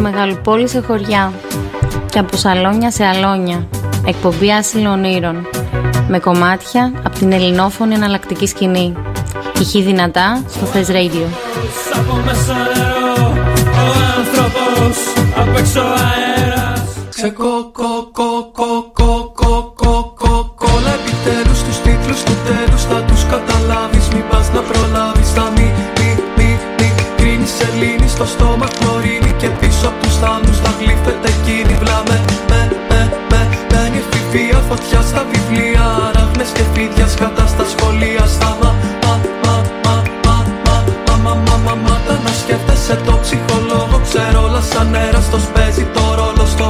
μεγαλοπόλη σε χωριά και από σαλόνια σε αλόνια. Εκπομπή Άσυλο Ονείρων με κομμάτια από την ελληνόφωνη εναλλακτική σκηνή. Ηχή δυνατά στο Thess Radio. Ξεκοκοκοκοκοκοκοκοκολα επιτέλους τους τίτλους του τέλους θα τους καταλάβεις. Μην πας να προλάβεις, θα μη κρίνεις σελήνη στο στόμα χλωρίνη και πίσω απ' τους θάμνους θα γλύφεται εκείνη βλάμε. Μπαίνει εφηβεία φωτιά στα βιβλία, αράχνες και φίδια σκατά στα σχολεία. Σταμάτα να σκέφτεσαι το ψυχολόγο, ξέρω όλα σαν έραστος παίζει το ρόλο στο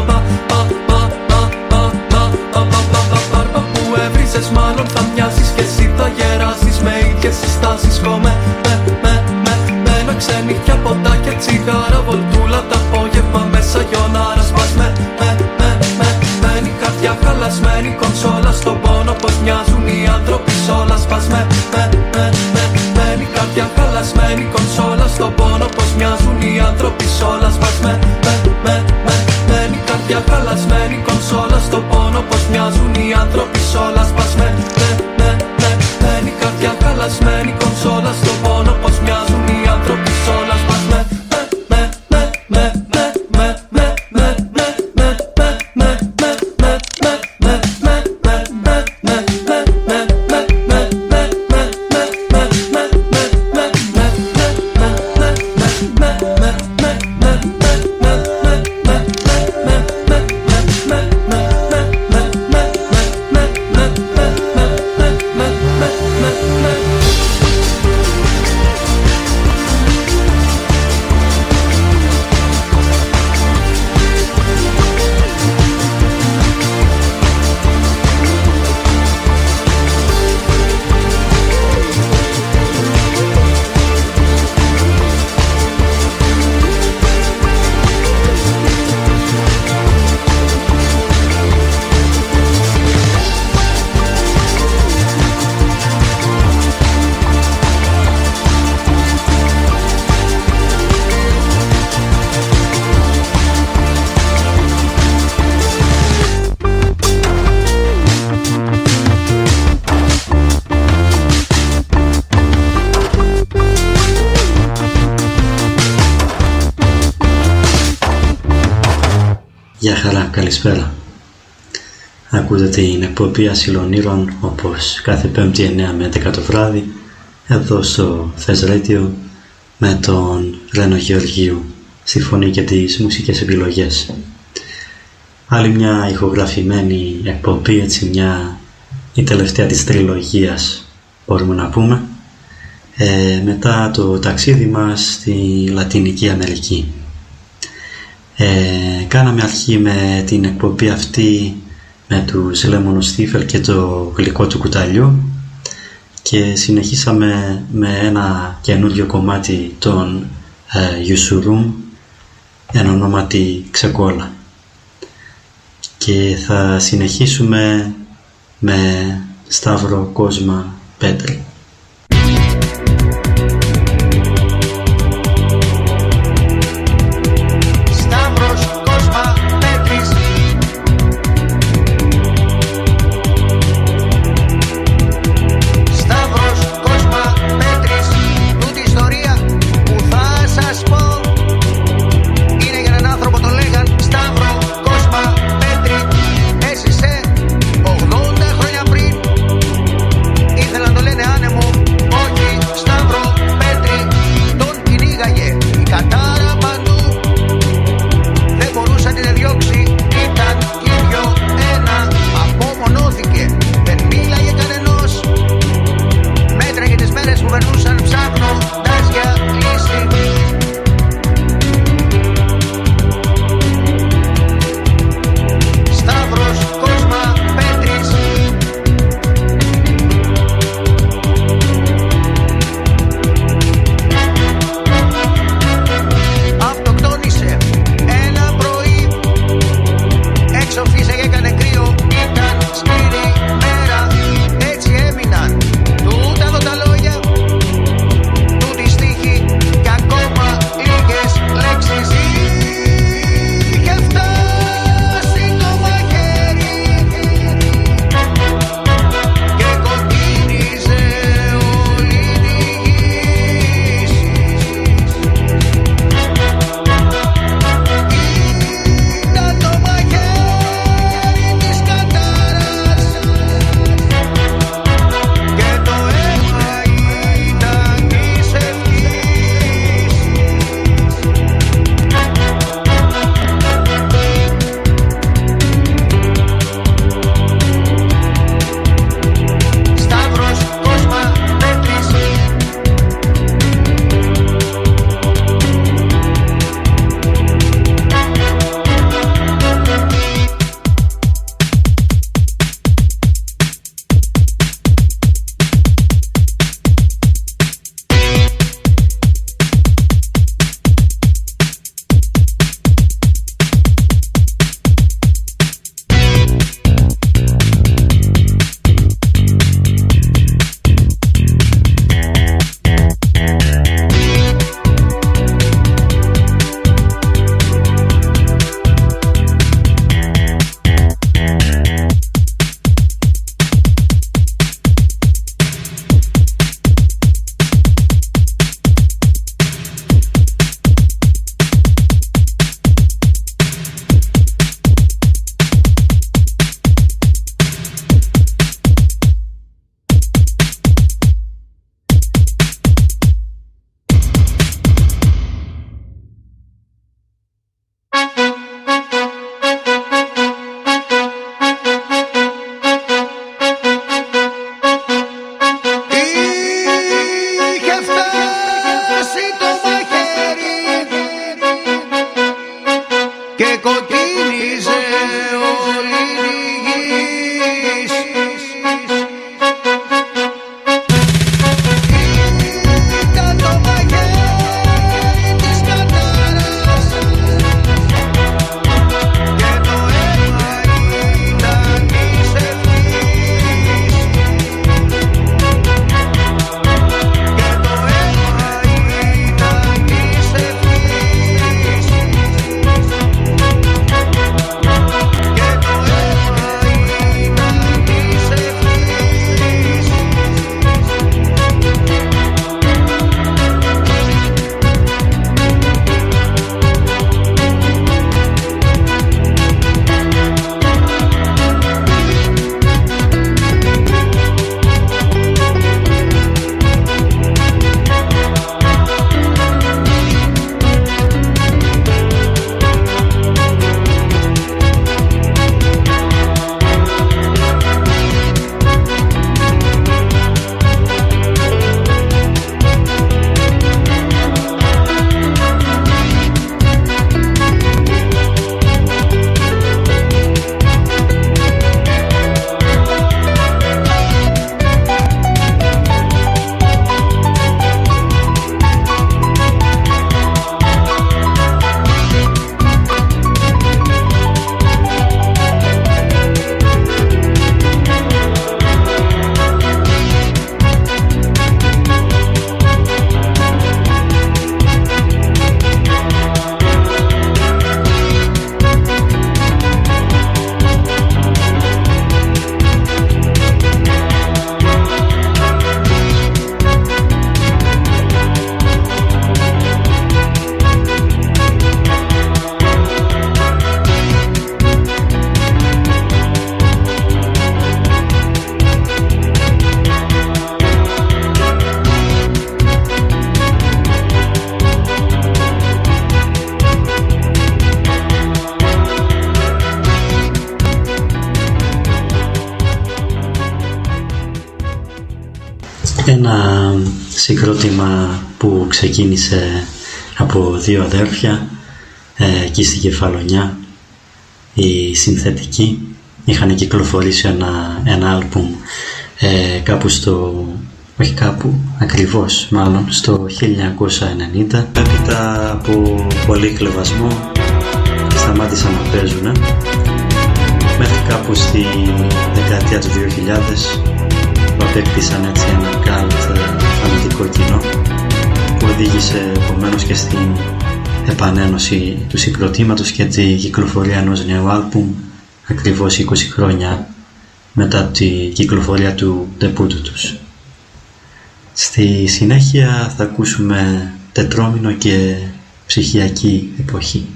μπάρμπα που έβριζες μάλλον θα μοιάζεις και εσύ θα γεράσεις με ίδιες συστάσεις. Με ένα ξενύχια ποτά και τσιγάρα, βολτούλα τα απόγευμα μέσα γιονάρα. Σπάς μένη καρδιά χαλασμένη κονσόλα στον πόνο πως μοιάζουν οι άνθρωποι σ' όλα. Σπάς μένη καρδιά χαλασμένη κονσόλα στον πόνο πως μοιάζουν οι άνθρωποι σ' όλα. Σπάς μένη καρδιά χαλασμένη κονσόλα στον πόνο πως μοιάζουν οι άνθρωποι σ' όλα. Σπάς μένη καρδιά χαλασμένη κονσόλα στον πόνο πως μοιάζουν οι άνθρωποι σ' όλα. Σπάς Γεια χαρά, καλησπέρα. Ακούτε την εκπομπή Άσυλο Ονείρων όπως κάθε 5η 9 με 11 το βράδυ εδώ στο Thess Radio με τον Ρένο Γεωργίου στη φωνή και τις μουσικές επιλογές. Άλλη μια ηχογραφημένη εκπομπή, έτσι η τελευταία της τριλογίας μπορούμε να πούμε, μετά το ταξίδι μας στη Λατινική Αμερική. Κάναμε αρχή με την εκπομπή αυτή με τους Lemon Stifle και το γλυκό του κουταλιού και συνεχίσαμε με ένα καινούριο κομμάτι των Yusurum εν ονόματι Ξεκόλα και θα συνεχίσουμε με Σταύρο Κόσμα Πέτρη. Έζησε 80 χρόνια πριν. Ήθελαν να το λένε άνετα. Ένα συγκρότημα που ξεκίνησε από δύο αδέρφια εκεί στην Κεφαλονιά, οι Συνθετικοί. Είχαν κυκλοφορήσει ένα άλμπουμ ακριβώς στο 1990. Έπειτα από πολύ κλεβασμό σταμάτησαν να παίζουν μέχρι κάπου στη δεκαετία του 2000 που απέκτησαν έτσι ένα καλτ φανατικό κοινό που οδήγησε επομένως και στην επανένωση του συγκροτήματος και την κυκλοφορία ενός νέου άλμπουμ ακριβώς 20 χρόνια μετά την κυκλοφορία του ντεμπούτου τους. Στη συνέχεια θα ακούσουμε τετρόμηνο και ψυχιακή εποχή.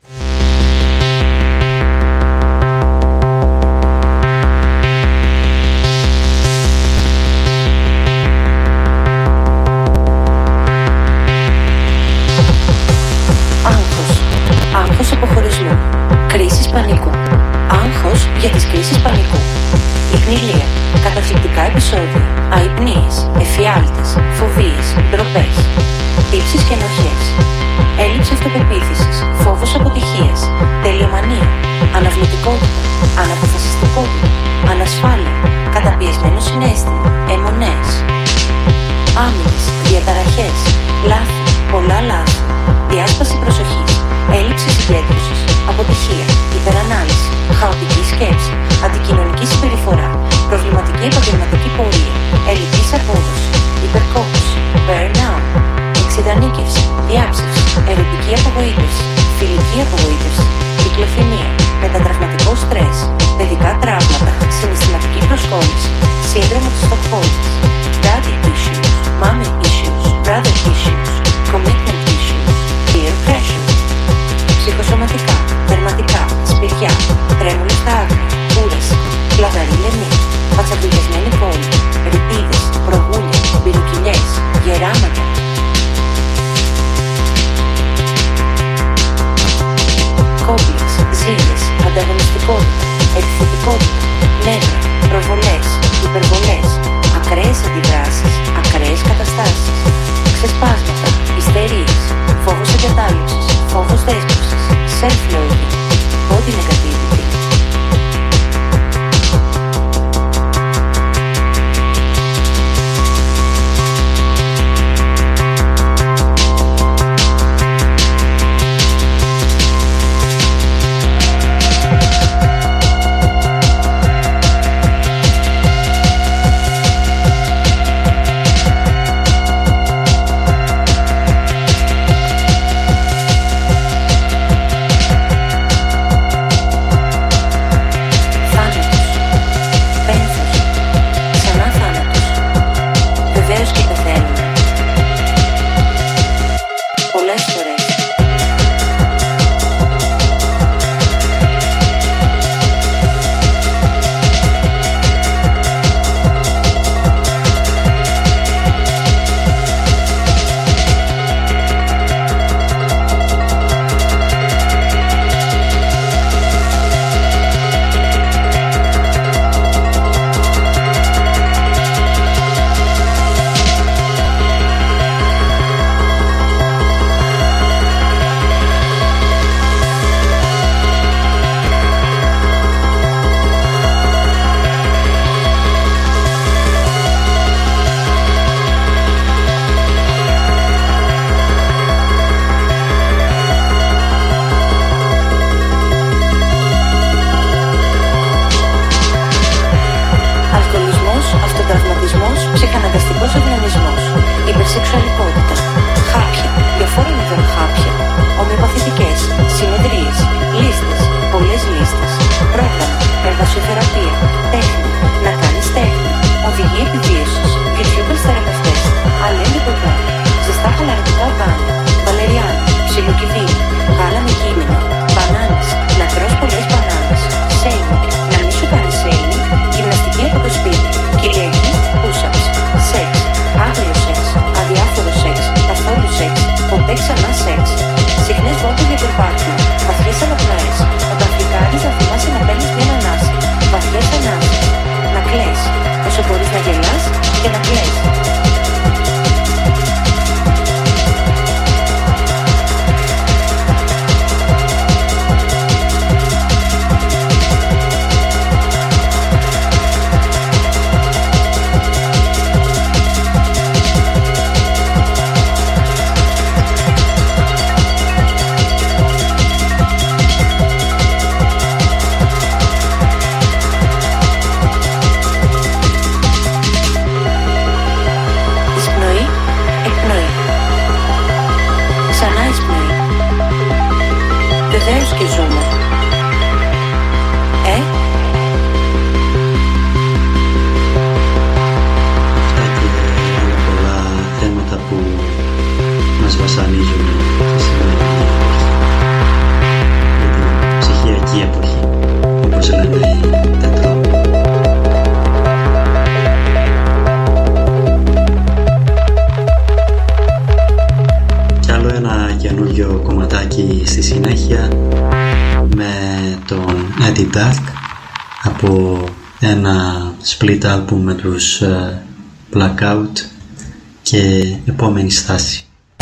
Άγχος αποχωρισμού. Κρίσεις πανικού. Άγχος για τις κρίσεις πανικού. Υπνηλία. Καταθλιπτικά επεισόδια. Αϊπνίες. Εφιάλτες. Φοβίες. Ντροπές. Τύψεις και ενοχές. Έλλειψη αυτοπεποίθησης. Φόβος αποτυχίας. Τελειομανία. Αναβλητικότητα. Αναποφασιστικότητα. Ανασφάλεια. Καταπιεσμένο συναίσθημα. Αιμονές. Άμυνες. Διαταραχές. Λάθη. Πολλά λάθη. Διάσπαση προσοχής. Έλλειψη συγκέντρωσης. Αποτυχία. Υπερανάλυση. Χαοτική σκέψη. Αντικοινωνική συμπεριφορά. Προβληματική επαγγελματική πορεία. Ελλειπής απόδοση. Υπερκόπωση. Burnout. Εξειδανίκευση. Διάψευση. Ερωτική απογοήτευση. Φιλική απογοήτευση. Κυκλοθυμία. Μετατραυματικό στρες. Παιδικά τραύματα. Συναισθηματική προσκόλληση. Σύνδρομο της Στοκχόλμης. Daddy issues. Mommy issues. Brother issues. Commitment issues. Peer pressure. Ψυχοσωματικά, δερματικά, σπηριά, τρέμουλο στα άκρα, κούραση, πλαγαρή λαιμή, πατσαμπλικιασμένη κόλλη, ρητίδες, προγούνια, πυροκυλιές, γεράματα. Κόμπλεξ, ζήλες, ανταγωνιστικότητα, επιθετικότητα, νεύρα, προβολές, υπερβολές, ακραίες αντιδράσεις, ακραίες καταστάσεις, ξεσπάσματα, ιστερίες, φόβος εγκατάλειψης, φόβος δέσπωσης, self-loathing, body negativity. Ψυχαναγκαστικός οργανισμός, υπερσεξουαλικότητα, χάπια, διαφόρων είδων χάπια, ομοιοπαθητικές, συνεδρίες, λίστες, πολλές λίστες, πρόγραμμα, εργασιοθεραπεία, τέχνη, να κάνεις τέχνη, οδηγία επιβίωσης, YouTubers θεραπευτές, αλληλικό πρόγραμμα, ζεστά χαλαρωτικά μπάνια, βαλεριάνο, ψιλοκυβίνη, γάλα με κείμενο, μπανάνες, να τρως πολλές μπανάνες, σέιμινγκ, να μην σου κάνεις σέιμινγκ, γυμναστική από το σπίτι, κυριακή, push-ups, σεξ, άγριο σεξ, αδιάφορο Dark από ένα split album με τους Blackout και επόμενη στάση.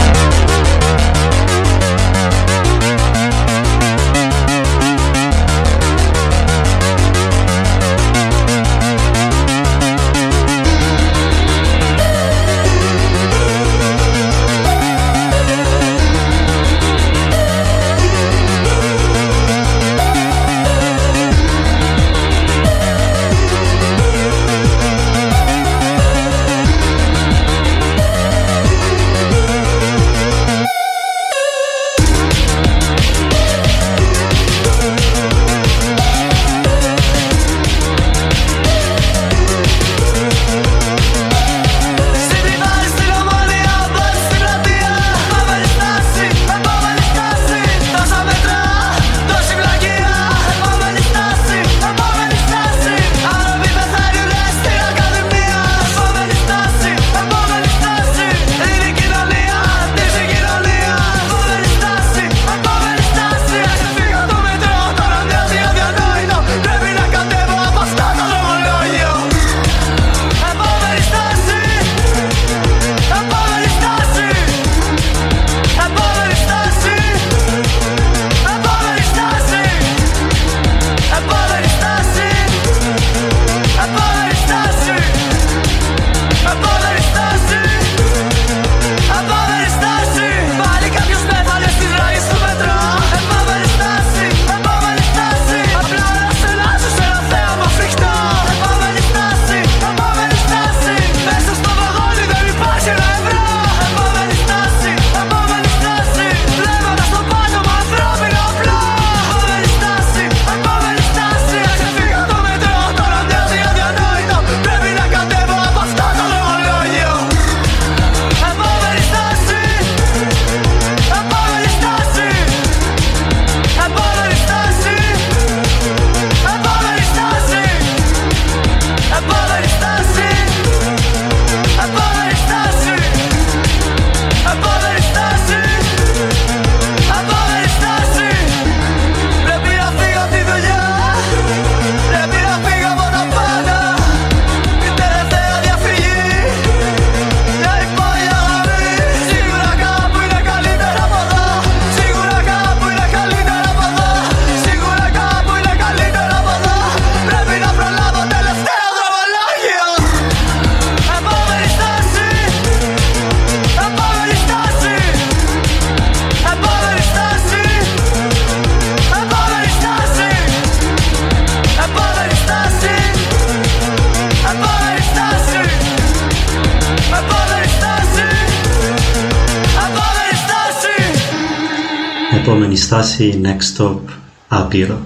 Επόμενη στάση Next Stop, άπειρο.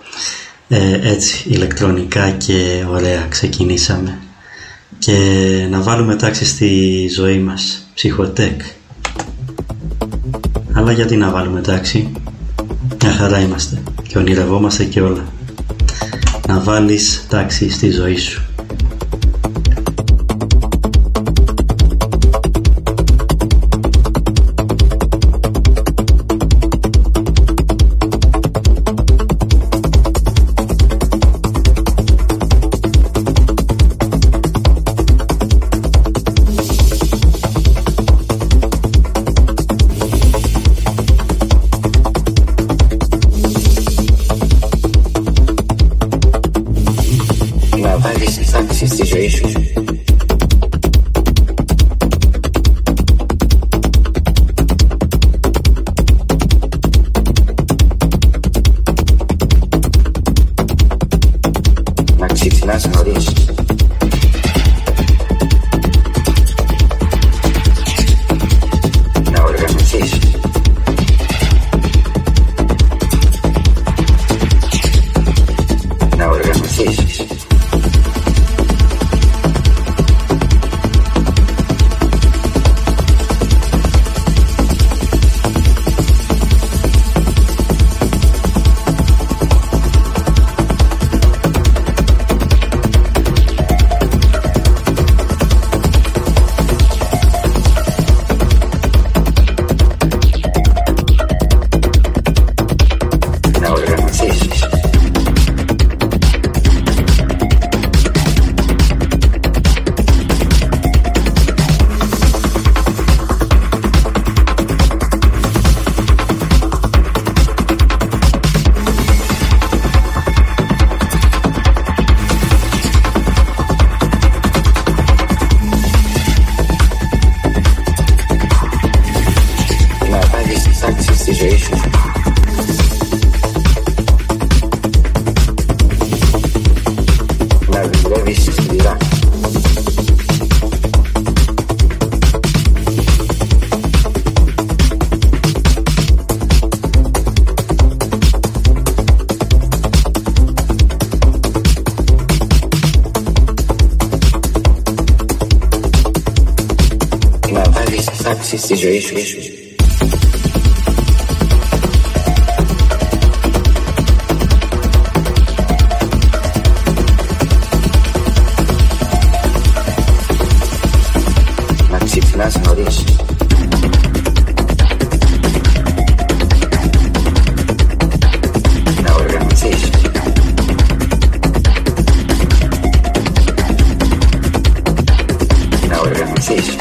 Έτσι ηλεκτρονικά και ωραία ξεκινήσαμε. Και να βάλουμε τάξη στη ζωή μας, ψυχοτέκ. Αλλά γιατί να βάλουμε τάξη, μια χαρά είμαστε και ονειρευόμαστε και όλα. Να βάλεις τάξη στη ζωή σου. τάξη στη ζωή σου. Να ξυπνάς νωρίς. Να οργανωθείς. Να οργανωθείς.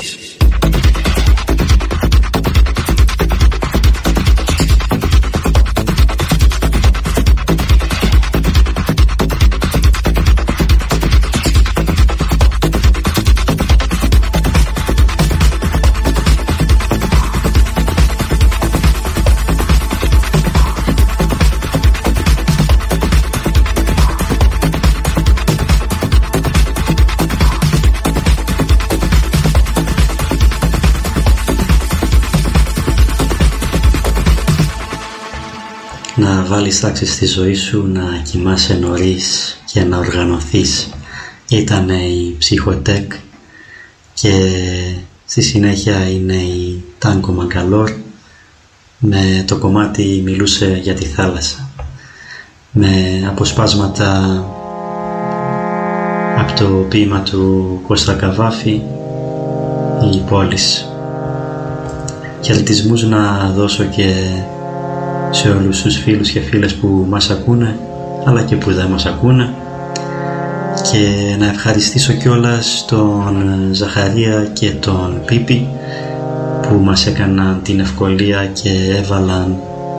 Να βάλεις τάξη στη ζωή σου, να κοιμάσαι νωρίς και να οργανωθείς. Ήταν η Ψυχοτέκ και στη συνέχεια είναι η Τάνκο Μαγκαλόρ. Με το κομμάτι μιλούσε για τη θάλασσα, με αποσπάσματα από το ποίημα του Κώστα Καβάφη, η πόλης. Χαιρετισμούς να δώσω και σε όλους τους φίλους και φίλες που μας ακούνε, αλλά και που δεν μας ακούνε, και να ευχαριστήσω κιόλας τον Ζαχαρία και τον Πίπη που μας έκαναν την ευκολία και έβαλαν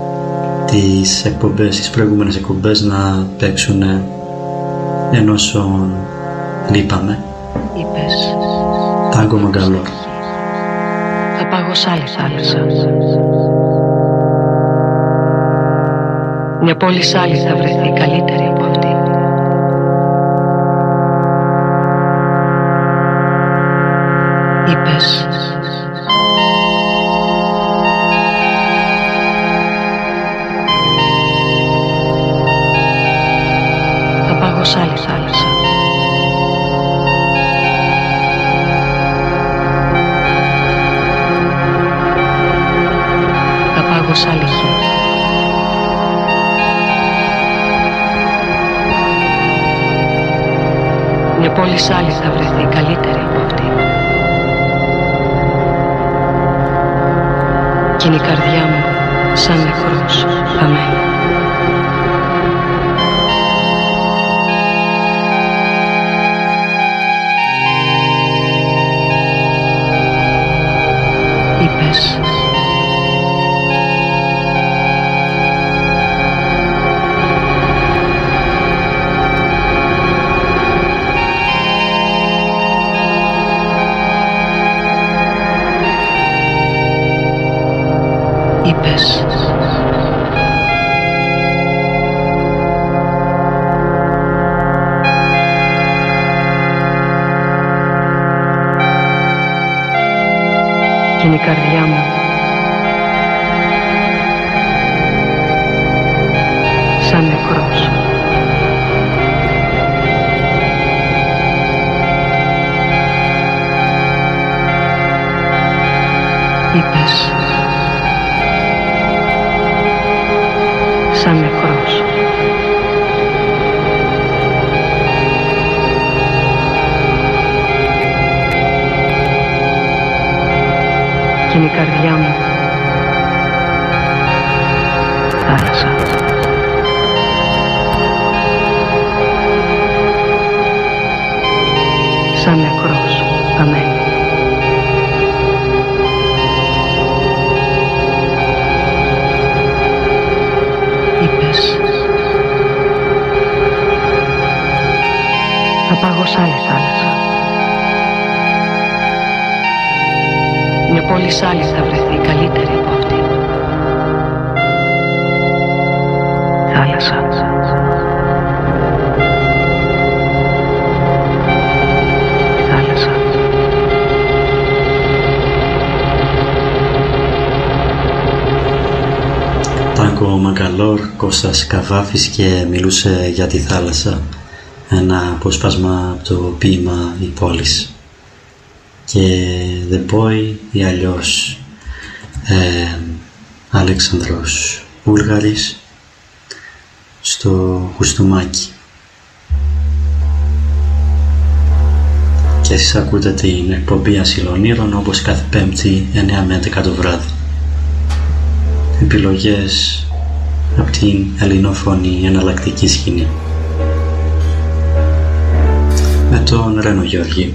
τις προηγούμενες εκπομπές να παίξουν ενώ λείπαμε. Είπες Τάγκο Μαγκαλόρ. θα πάγω σ' άλλη θάλασσα. Μια πόλη σ' άλλη θα βρεθεί καλύτερη από αυτή. Είπες θα πάγω σ' άλλη θάλασσα. Θα πάγω σ' άλλη γη. Μια πόλη σ' άλλη θα βρεθεί καλύτερη από αυτή. Κι είναι η καρδιά μου σαν νεκρός χαμένη. Είπες είπες κι είναι η καρδιά μου σαν νεκρός. Είπες σαν νεκρός. Κι είναι η καρδιά μου θάλασσα. Σαν νεκρός χαμένη. Είπες θα πάγω σ' άλλη θάλασσα. Μια πόλη σ' άλλη θα βρεθεί καλύτερη από αυτή. Θάλασσα. Θάλασσα. Τάγκο Μαγκαλόρ, Κώστας Καβάφης και μιλούσε για τη θάλασσα. Ένα απόσπασμα από το ποίημα «Η πόλης». και The Boy ή αλλιώς Αλέξανδρος Βούλγαρης στο Κουστούμάκι. Και εσείς ακούτε την εκπομπή Ασυλονήρων όπως κάθε Πέμπτη 9 με 11 το βράδυ. Επιλογές από την ελληνόφωνη εναλλακτική σκηνή με τον Ρένο Γεωργίου.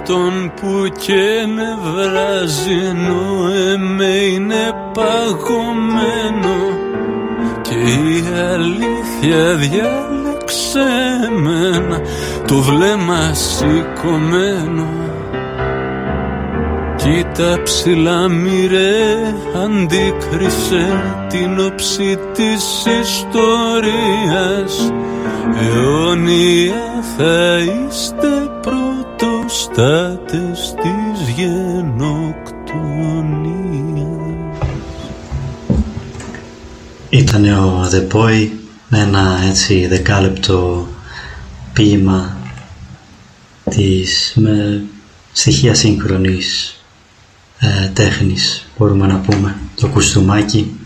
αυτόν που και με βράζει, ενώ εμέ είναι παγωμένο και η αλήθεια διάλεξε εμένα, το βλέμμα σηκωμένο. Κοίτα ψηλά μοιρέ, αντίκρισε την όψη της ιστορίας. Αιώνια θα είστε πρωτοστάτες της γενοκτονίας. Ήτανε ο The Boy με ένα έτσι 10 ποίημα με στοιχεία σύγχρονης τέχνης, μπορούμε να πούμε. Το κουστούμάκι,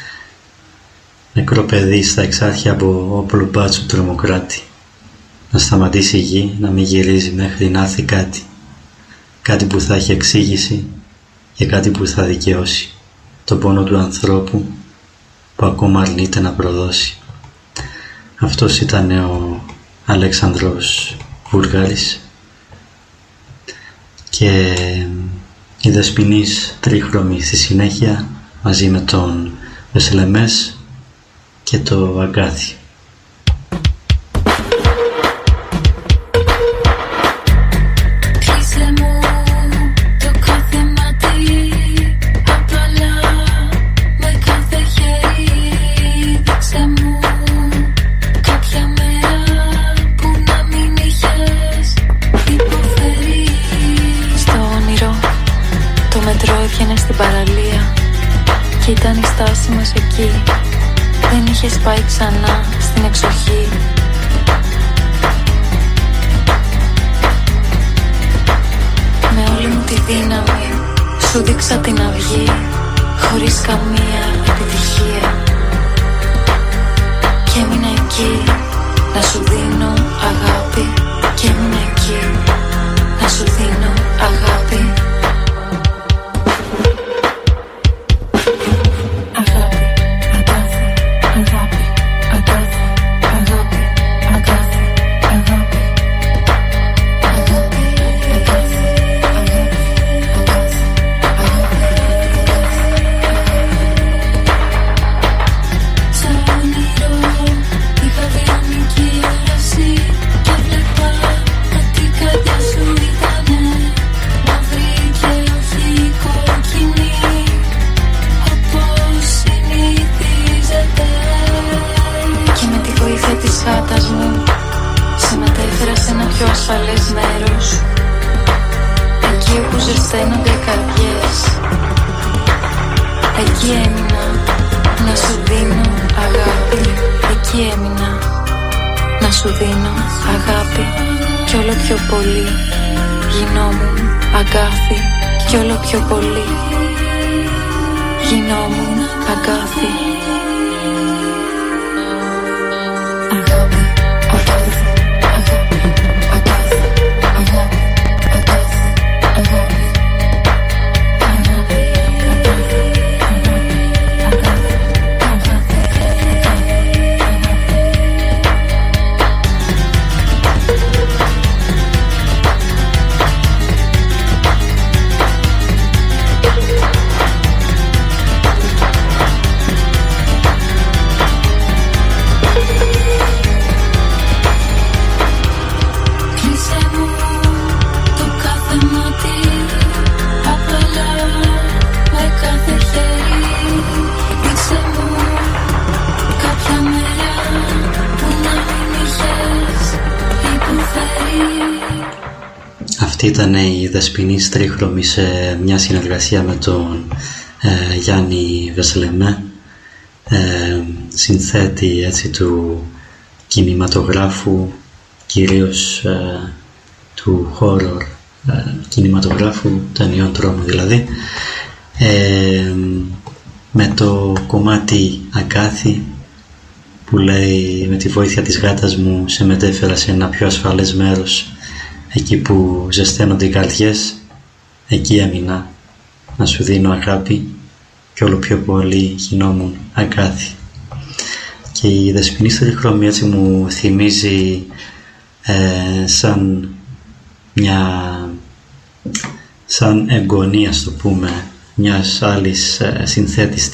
νεκρό παιδί στα εξάρχεια από όπλο μπάτσου τρομοκράτη. Να σταματήσει η γη, να μην γυρίζει μέχρι να έρθει κάτι. Κάτι που θα έχει εξήγηση και κάτι που θα δικαιώσει τον πόνο του ανθρώπου που ακόμα αρνείται να προδώσει. Αυτός ήταν ο Αλέξανδρος Βούλγαρης και η Δεσποινής τρίχρωμη στη συνέχεια μαζί με τον Βεσελεμές και το Αγκάθι. Στην παραλία και ήταν η στάση μας εκεί. Δεν είχες πάει ξανά στην εξοχή. Με όλη μου τη δύναμη σου δείξα την αυγή, χωρίς καμία επιτυχία. Και έμεινα εκεί να σου δίνω αγάπη. Και έμεινα εκεί να σου δίνω αγάπη. Ασφαλές μέρος, εκεί όπου ζεσταίνονται οι καρδιές. Εκεί έμεινα να σου δίνω αγάπη. Εκεί έμεινα να σου δίνω αγάπη. Κι όλο πιο πολύ γινόμουν αγκάθι. Κι όλο πιο πολύ γινόμουν αγκάθι. Ήταν η Δεσποινής τρίχρωμη σε μια συνεργασία με τον Γιάννη Βεσελεμέ, συνθέτη έτσι του κινηματογράφου, κυρίως του horror κινηματογράφου, ταινιών τρόμου δηλαδή, με το κομμάτι Αγκάθι που λέει «Με τη βοήθεια της γάτας μου σε μετέφερα σε ένα πιο ασφαλές μέρος. Εκεί που ζεσταίνονται οι καρδιές, εκεί έμεινα να σου δίνω αγάπη και όλο πιο πολύ γινόμουν αγκάθι». Και η Δεσποινή τριχρωμή έτσι μου θυμίζει σαν μια σαν εγγονή, ας το πούμε, μιας άλλης συνθέτης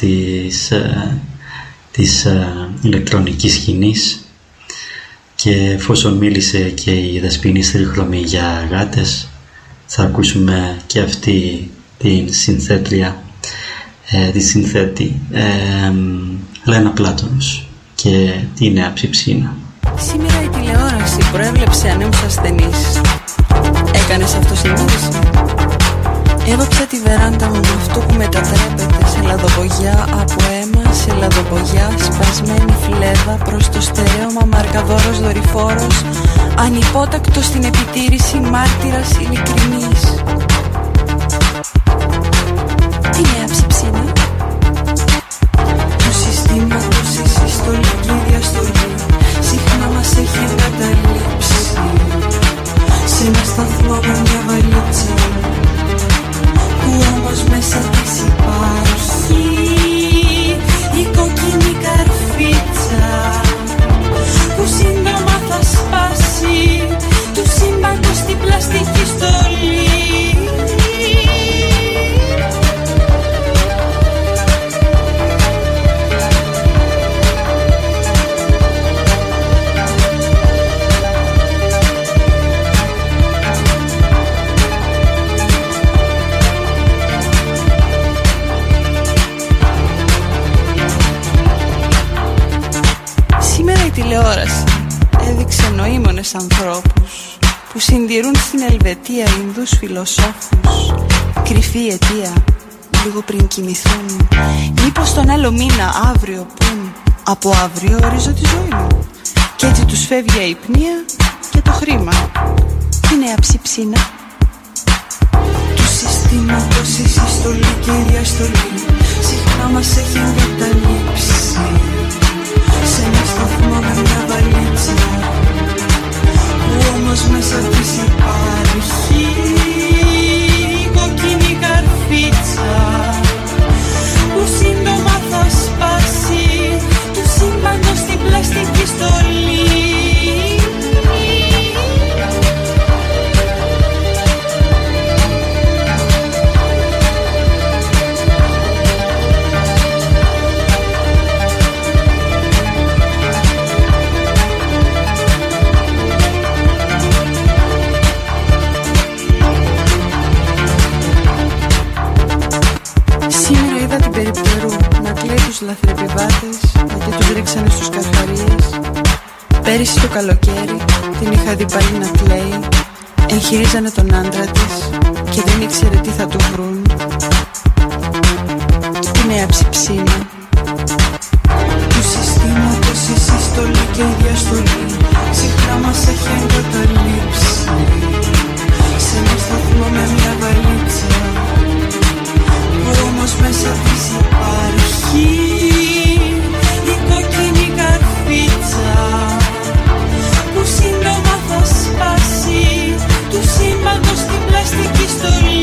της ηλεκτρονικής σκηνής, και εφόσον μίλησε και η Δεσποινή Στριχρωμή για γάτες, θα ακούσουμε και αυτή την συνθέτρια, τη συνθέτη Λένα Πλάτωνος και τη Νέα Ψιψίνα. Σήμερα η τηλεόραση προέβλεψε ανέμους ασθενείς. Έκανες αυτοσυνείδηση? Έβαψα τη βεράντα μου με αυτό που μετατρέπεται σε λαδοπογιά από αίμα, σε λαδοπογιά σπασμένη φλέβα, προς το στερέωμα μαρκαδόρος δορυφόρος, ανυπότακτος στην επιτήρηση, μάρτυρας ειλικρινής. Τι Νέα Ψιψίνα? Του συστήματος η συστολική διαστολή συχνά μας έχει εγκαταλείψει, σε ένα σταθμό με μια βαλίτσα που όμως μέσα της υπάρχει η κόκκινη καρφίτσα που σύντομα θα σπάσει του σύμπαντος την πλαστική στολή. Η τηλεόραση έδειξε νοήμονες ανθρώπους που συντηρούν στην Ελβετία Ινδούς φιλοσόφους. Κρυφή αιτία, λίγο πριν κοιμηθούν. Μήπως τον άλλο μήνα αύριο πουν? Από αύριο ορίζω τη ζωή μου. Κι έτσι τους φεύγει η αϊπνία και το χρήμα. Η Νέα Ψιψίνα. Του συστήματος η συστολή και η διαστολή συχνά μας έχει εγκαταλείψει, σε ένα σταθμό με μια βαλίτσα που όμως μέσα της υπάρχει η κόκκινη καρφίτσα που σύντομα θα σπάσει του σύμπαντος την πλαστική στολή. Τους λαθρεπιβάτες και τους ρίξανε στους καρχαρίες. Πέρυσι το καλοκαίρι την είχα δει πάλι να κλαίει. Εγχειρίζανε τον άντρα της και δεν ήξερε τι θα του βρουν. Τη Νέα Ψιψίνα. Του συστήματος η συστολή και η διαστολή συχνά μας έχει εγκαταλείψει, σε ένα σταθμό με μια βαλίτσα που όμως μέσα της υπάρχει η κόκκινη καρφίτσα που σύντομα θα σπάσει του σύμπαντος την πλαστική στολή.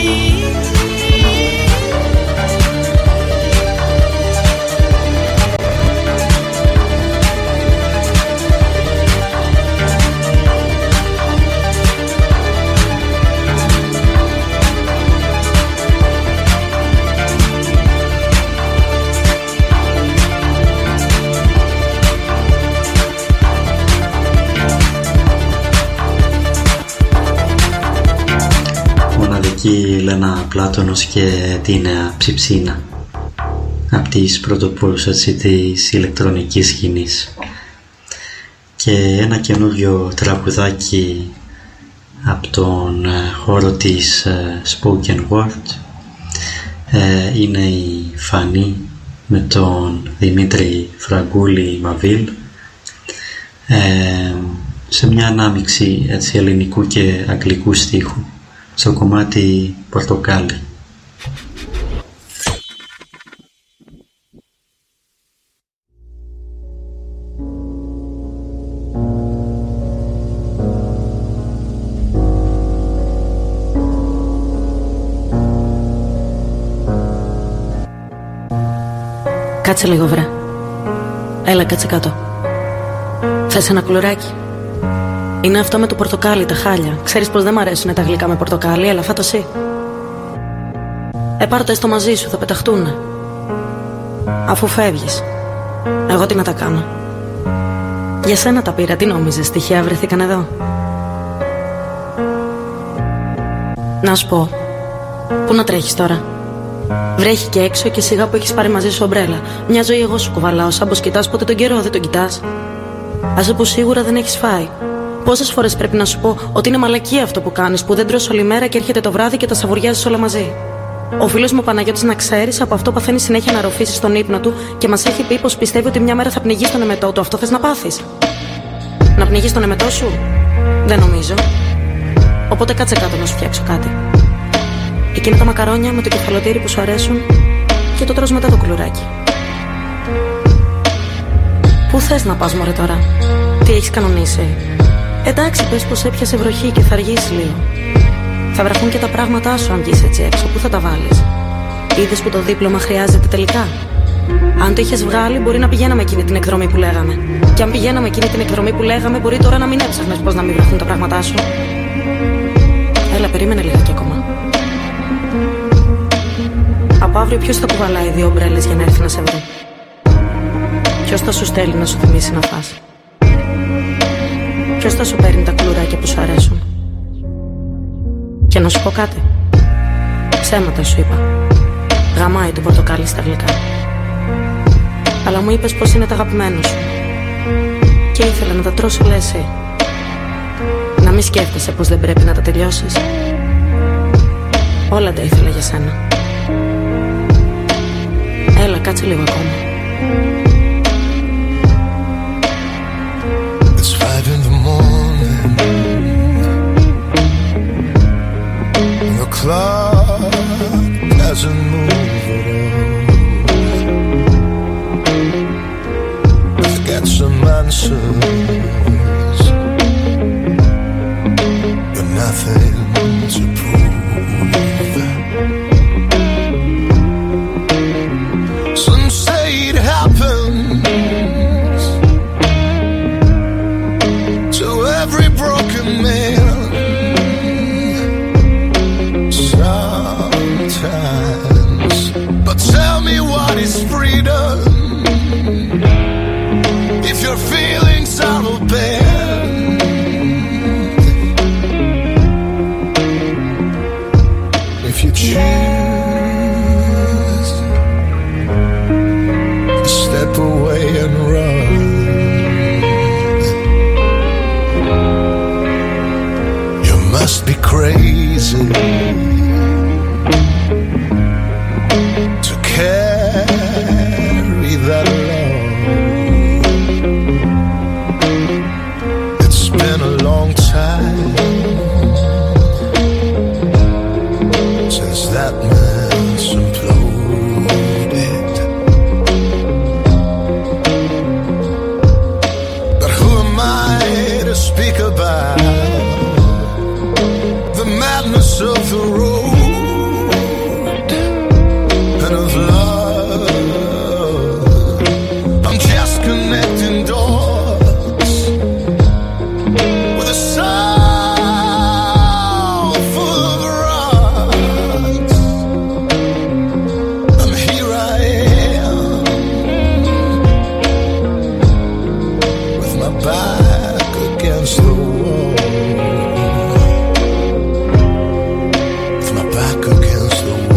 Η Λένα Πλάτωνος και τη Νέα Ψιψίνα, από τις πρωτοπόρους της ηλεκτρονικής σκηνής. Και ένα καινούριο τραγουδάκι από τον χώρο της spoken word είναι η Φανή με τον Δημήτρη Φραγκούλη Μαβίλ, σε μια ανάμειξη έτσι, ελληνικού και αγγλικού στίχου, στο κομμάτι Πορτοκάλι. Κάτσε λίγο βρε. Έλα κάτσε κάτω. Θες ένα κουλουράκι? Είναι αυτό με το πορτοκάλι, τα χάλια. Ξέρεις πως δεν μ' αρέσουν τα γλυκά με πορτοκάλι, αλλά φάτο εσύ. Πάρ' το έστω μαζί σου, θα πεταχτούνε. Αφού φεύγεις, εγώ τι να τα κάνω? Για σένα τα πήρα, τι νόμιζες, τυχαία βρεθήκαν εδώ? Να σου πω, πού να τρέχεις τώρα? Βρέχει και έξω και σιγά που έχεις πάρει μαζί σου ομπρέλα. Μια ζωή εγώ σου κουβαλάω, σαν πως κοιτάς ποτέ τον καιρό, δεν τον κοιτάς? Άσε που σίγουρα δεν έχεις φάει. Πόσες φορές πρέπει να σου πω ότι είναι μαλακία αυτό που κάνεις, που δεν τρως όλη μέρα και έρχεται το βράδυ και τα σαβουριάζεις όλα μαζί? Ο φίλος μου ο Παναγιώτης, να ξέρεις, από αυτό παθαίνει συνέχεια να ροφήσει στον ύπνο του και μας έχει πει πως πιστεύει ότι μια μέρα θα πνιγεί στον εμετό του. Αυτό θες να πάθεις? Να πνιγείς στον εμετό σου? Δεν νομίζω. Οπότε κάτσε κάτω να σου φτιάξω κάτι. Εκείνα τα μακαρόνια με το κεφαλοτήρι που σου αρέσουν και το τρως μετά το κουλουράκι. Πού θες να πας, μωρέ, τώρα? Τι έχεις κανονίσει? Εντάξει, πες πως έπιασε βροχή και θα αργήσει λίγο. Θα βραχούν και τα πράγματά σου αν βγεις έτσι έξω. Πού θα τα βάλεις? Είδες που το δίπλωμα χρειάζεται τελικά? Αν το είχες βγάλει, μπορεί να πηγαίναμε εκείνη την εκδρομή που λέγαμε. Και αν πηγαίναμε εκείνη την εκδρομή που λέγαμε, μπορεί τώρα να μην έψαχνες πως να μην βραχούν τα πράγματά σου. Έλα, περίμενε λιγάκι ακόμα. Από αύριο ποιος θα κουβαλάει 2 ομπρέλες για να έρθει να σε βρει? Ποιος θα σου στέλνει να σου θυμίσει να φας? Ποιος θα σου παίρνει τα κουλουράκια που σου αρέσουν? Και να σου πω κάτι. Ψέματα σου είπα. Γαμάει το πορτοκάλι στα γλυκά. Αλλά μου είπες πως είναι τα αγαπημένο σου. Και ήθελα να τα τρως όλα εσύ. Να μην σκέφτεσαι πως δεν πρέπει να τα τελειώσεις. Όλα τα ήθελα για σένα. Έλα, κάτσε λίγο ακόμα. It's 5 in the morning. The clock doesn't move at all. I've got some answers, but nothing to prove. Some say it happens to every broken man. Sometimes, but tell me what is freedom if your feelings are open? If you choose to step away and run, you must be crazy to carry that alone. It's been a long time since that man's imploded. But who am I to speak about the madness of the road? Of love, I'm just connecting dots with a soul full of rocks. And here I am with my back against the wall, with my back against the wall.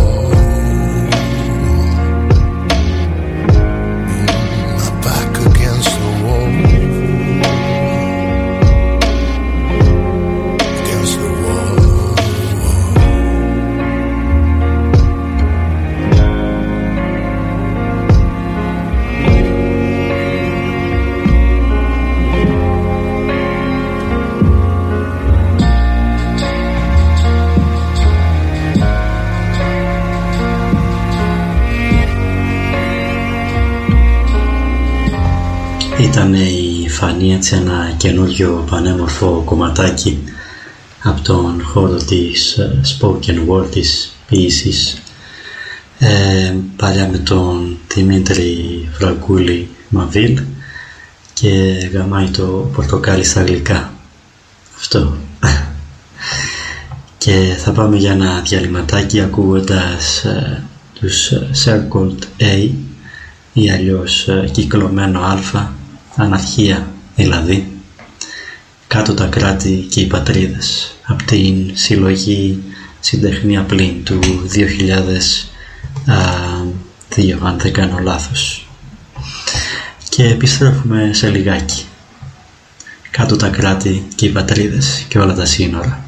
Ήταν η Φανή, έτσι ένα καινούριο πανέμορφο κομματάκι από τον χώρο της spoken word, της ποίησης, παλιά με τον Δημήτρη Φραγκούλη Μαβίλ, και γαμάει το πορτοκάλι στα αγγλικά αυτό. Και θα πάμε για ένα διαλυματάκι ακούγοντας τους Circled A ή αλλιώς κυκλωμένο Α, αναρχία δηλαδή, κάτω τα κράτη και οι πατρίδες, από την συλλογή Συντεχνία Πλήν του 2002, αν δεν κάνω λάθος. Και επιστρέφουμε σε λιγάκι. Κάτω τα κράτη και οι πατρίδες και όλα τα σύνορα.